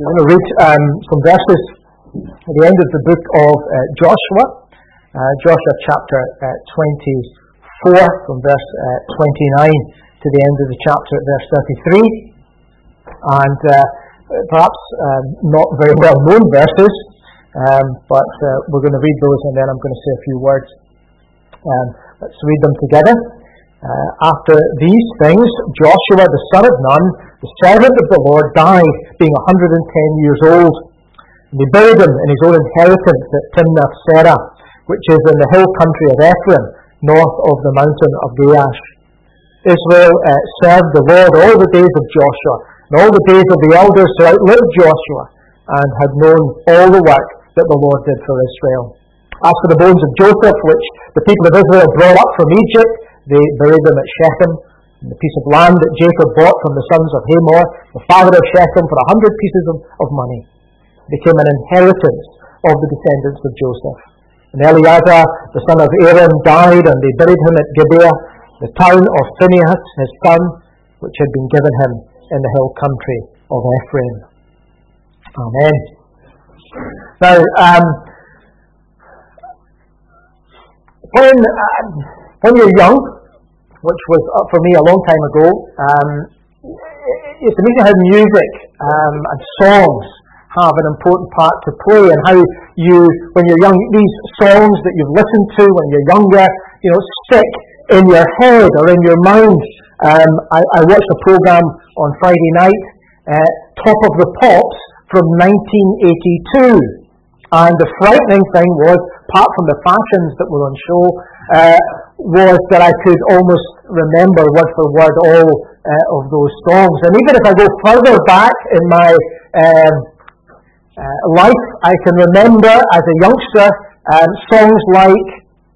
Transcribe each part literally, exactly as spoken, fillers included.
We're going to read um, some verses at the end of the book of uh, Joshua, uh, Joshua chapter uh, twenty-four, from verse uh, twenty-nine to the end of the chapter at verse thirty-three, and uh, perhaps um, not very well known verses, um, but uh, we're going to read those and then I'm going to say a few words. Um, let's read them together. Uh, after these things, Joshua the son of Nun, the servant of the Lord, died, being one hundred ten years old. And they buried him in his own inheritance at Timnath Serah, which is in the hill country of Ephraim, north of the mountain of Gaash. Israel uh, served the Lord all the days of Joshua, and all the days of the elders who outlived Joshua, and had known all the work that the Lord did for Israel. As for the bones of Joseph, which the people of Israel brought up from Egypt, they buried them at Shechem, in the piece of land that Jacob bought from the sons of Hamor, the father of Shechem, for a hundred pieces of, of money. It became an inheritance of the descendants of Joseph. And Eleazar, the son of Aaron, died, and they buried him at Gibeah, the town of Phinehas, his son, which had been given him in the hill country of Ephraim. Amen. Now, um, when... Um, When you're young, which was uh, for me a long time ago, um, it's amazing how music um, and songs have an important part to play, and how you, when you're young, these songs that you've listened to when you're younger, you know, stick in your head or in your mind. Um, I, I watched a program on Friday night, uh, Top of the Pops from nineteen eighty-two, and the frightening thing was, apart from the fashions that were on show, uh, was that I could almost remember word for word all uh, of those songs. And even if I go further back in my um, uh, life, I can remember as a youngster um, songs like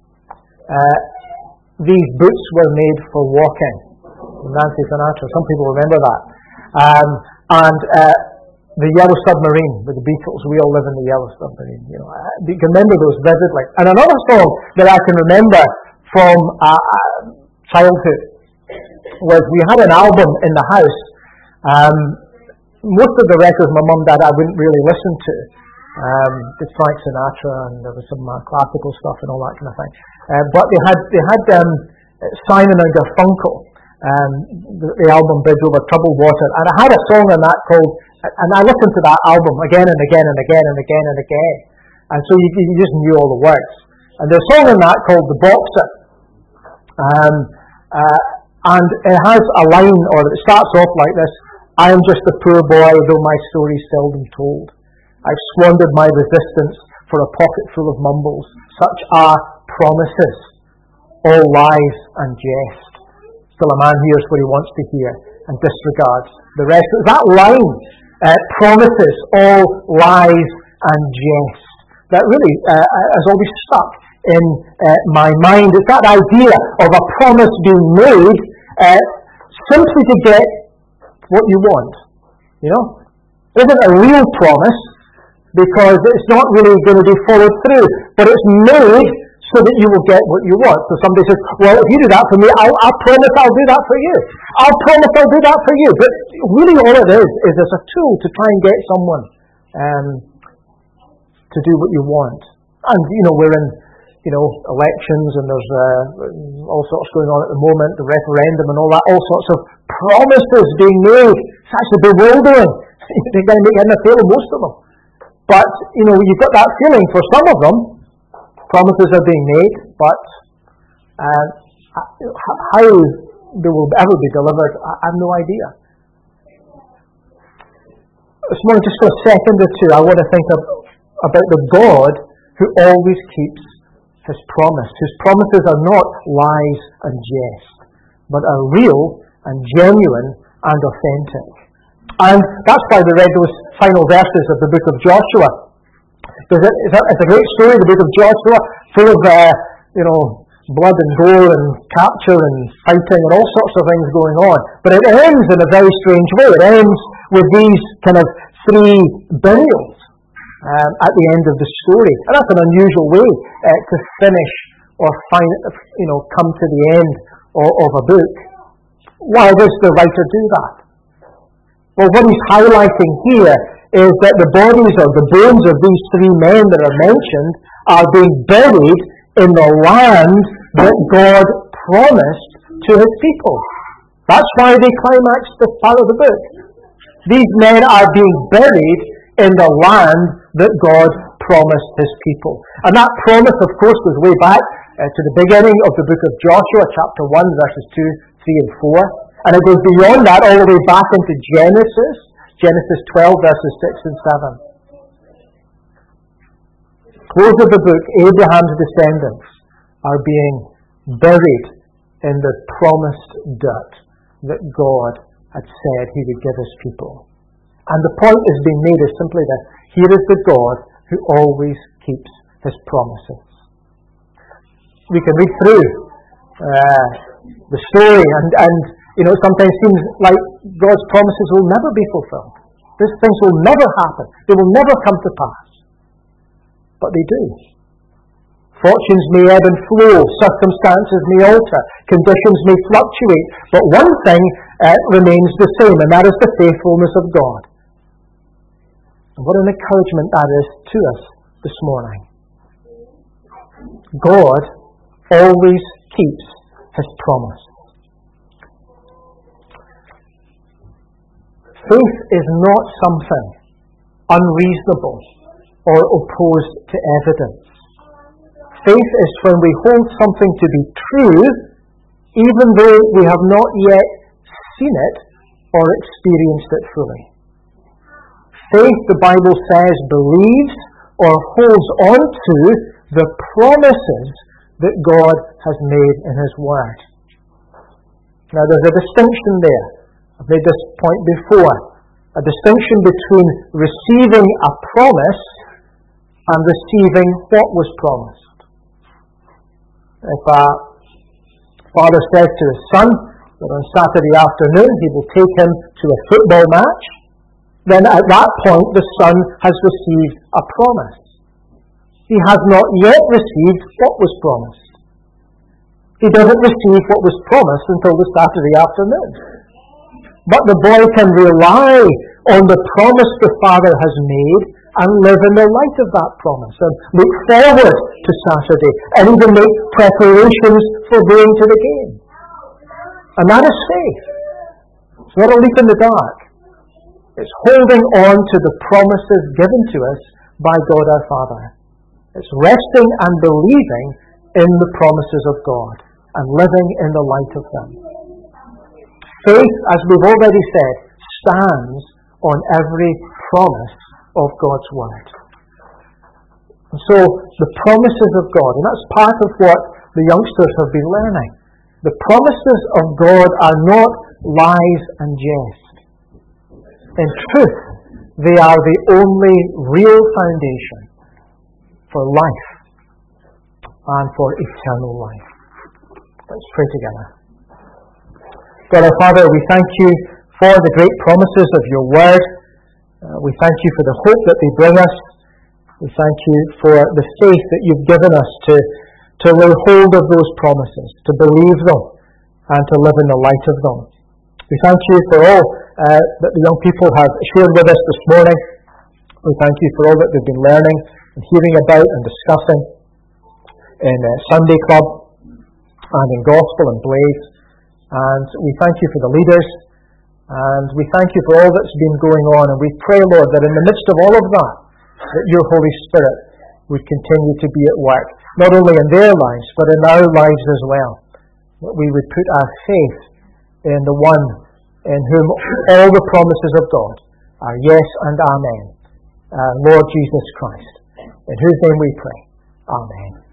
uh, These Boots Were Made for Walking, Nancy Sinatra. Some people remember that. Um, and uh, The Yellow Submarine with the Beatles. We all live in the Yellow Submarine. You know, you can remember those vividly. And another song that I can remember from uh, childhood was, we had an album in the house. Um, most of the records my mum and dad I wouldn't really listen to. Um, did Frank Sinatra, and there was some uh, classical stuff and all that kind of thing. Uh, but they had they had um, Simon and Garfunkel, um, the, the album Bridge Over Troubled Water, and I had a song on that called, and I listened to that album again and again and again and again and again, and so you, you just knew all the words. And there's a song in that called The Boxer. Um, uh, and it has a line, or it starts off like this: I am just a poor boy, though my story's seldom told. I've squandered my resistance for a pocket full of mumbles. Such are promises, all lies and jest. Still a man hears what he wants to hear and disregards the rest. That line, uh, promises, all lies and jest, that really uh, has always stuck in uh, my mind. It's that idea of a promise being made uh, simply to get what you want. You know, it isn't a real promise because it's not really going to be followed through, but it's made so that you will get what you want. So somebody says, well, if you do that for me, I'll, I'll promise I'll do that for you. I'll promise I'll do that for you. But really all it is, is it's a tool to try and get someone um, to do what you want. And, you know, we're in you know, elections, and there's uh, all sorts going on at the moment, the referendum and all that, all sorts of promises being made. It's actually bewildering. They're going to make head and tail of most of them. But, you know, you've got that feeling for some of them, promises are being made, but uh, how they will ever be delivered, I have no idea. This morning, just for a second or two, I want to think of, about the God who always keeps His promise, whose promises are not lies and jest, but are real and genuine and authentic. And that's why we read those final verses of the book of Joshua. Because it's a great story, the book of Joshua, full of uh, you know blood and gore and capture and fighting and all sorts of things going on. But it ends in a very strange way. It ends with these kind of three burials Um, at the end of the story. And that's an unusual way uh, to finish or find, you know, come to the end of, of a book. Why does the writer do that? Well, what he's highlighting here is that the bodies or the bones of these three men that are mentioned are being buried in the land that God promised to his people. That's why they climax this part of the book. These men are being buried in the land that God promised his people. And that promise, of course, goes way back uh, to the beginning of the book of Joshua, chapter one, verses two, three, and four. And it goes beyond that all the way back into Genesis, Genesis twelve, verses six and seven. Close of the book, Abraham's descendants are being buried in the promised dirt that God had said he would give his people. And the point is being made is simply this: here is the God who always keeps his promises. We can read through uh, the story, and, and you know, it sometimes seems like God's promises will never be fulfilled. These things will never happen. They will never come to pass. But they do. Fortunes may ebb and flow, circumstances may alter, conditions may fluctuate, but one thing uh, remains the same, and that is the faithfulness of God. And what an encouragement that is to us this morning. God always keeps his promise. Faith is not something unreasonable or opposed to evidence. Faith is when we hold something to be true, even though we have not yet seen it or experienced it fully. Faith, the Bible says, believes or holds on to the promises that God has made in his Word. Now there's a distinction there. I've made this point before. A distinction between receiving a promise and receiving what was promised. If a father says to his son that on Saturday afternoon he will take him to a football match, then at that point the son has received a promise. He has not yet received what was promised. He doesn't receive what was promised until the Saturday afternoon. But the boy can rely on the promise the father has made and live in the light of that promise and look forward to Saturday and even make preparations for going to the game. And that is faith. It's not a leap in the dark. It's holding on to the promises given to us by God our Father. It's resting and believing in the promises of God and living in the light of them. Faith, as we've already said, stands on every promise of God's Word. And so, the promises of God, and that's part of what the youngsters have been learning. The promises of God are not lies and jest. In truth, they are the only real foundation for life and for eternal life. Let's pray together. God our Father, we thank you for the great promises of your Word. Uh, we thank you for the hope that they bring us. We thank you for the faith that you've given us to, to lay hold of those promises, to believe them, and to live in the light of them. We thank you for all uh, that the young people have shared with us this morning. We thank you for all that they've been learning and hearing about and discussing in uh, Sunday Club and in Gospel and Blaze. And we thank you for the leaders. And we thank you for all that's been going on. And we pray, Lord, that in the midst of all of that, that your Holy Spirit would continue to be at work, not only in their lives, but in our lives as well. That we would put our faith in the one in whom all the promises of God are yes and amen, uh, Lord Jesus Christ, in whose name we pray. Amen.